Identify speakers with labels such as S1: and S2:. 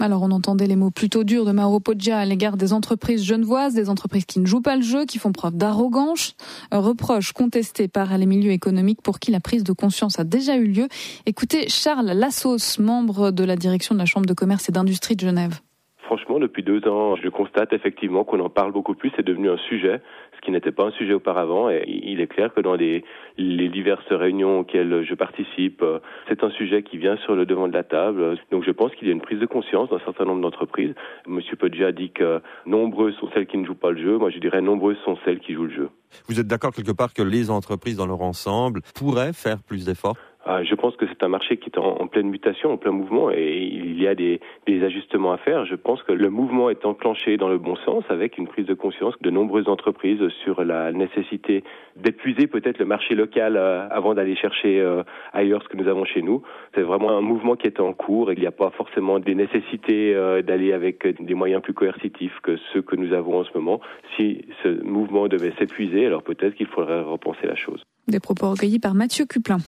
S1: Alors on entendait les mots plutôt durs de Mauro Poggia à l'égard des entreprises genevoises, des entreprises qui ne jouent pas le jeu, qui font preuve d'arrogance. Un reproche contesté par les milieux économiques pour qui la prise de conscience a déjà eu lieu. Écoutez Charles Lassos, membre de la direction de la Chambre de commerce et d'industrie de Genève.
S2: Franchement, depuis 2 ans, je constate effectivement qu'on en parle beaucoup plus. C'est devenu un sujet, ce qui n'était pas un sujet auparavant. Et il est clair que dans les diverses réunions auxquelles je participe, c'est un sujet qui vient sur le devant de la table. Donc je pense qu'il y a une prise de conscience d'un certain nombre d'entreprises. Monsieur Poggia dit que nombreuses sont celles qui ne jouent pas le jeu. Moi, je dirais nombreuses sont celles qui jouent le jeu.
S3: Vous êtes d'accord quelque part que les entreprises dans leur ensemble pourraient faire plus d'efforts ?
S2: Je pense que c'est un marché qui est en pleine mutation, en plein mouvement, et il y a des ajustements à faire. Je pense que le mouvement est enclenché dans le bon sens, avec une prise de conscience de nombreuses entreprises sur la nécessité d'épuiser peut-être le marché local avant d'aller chercher ailleurs ce que nous avons chez nous. C'est vraiment un mouvement qui est en cours, et il n'y a pas forcément des nécessités d'aller avec des moyens plus coercitifs que ceux que nous avons en ce moment. Si ce mouvement devait s'épuiser, alors peut-être qu'il faudrait repenser la chose.
S1: Des propos recueillis par Mathieu Cuplin.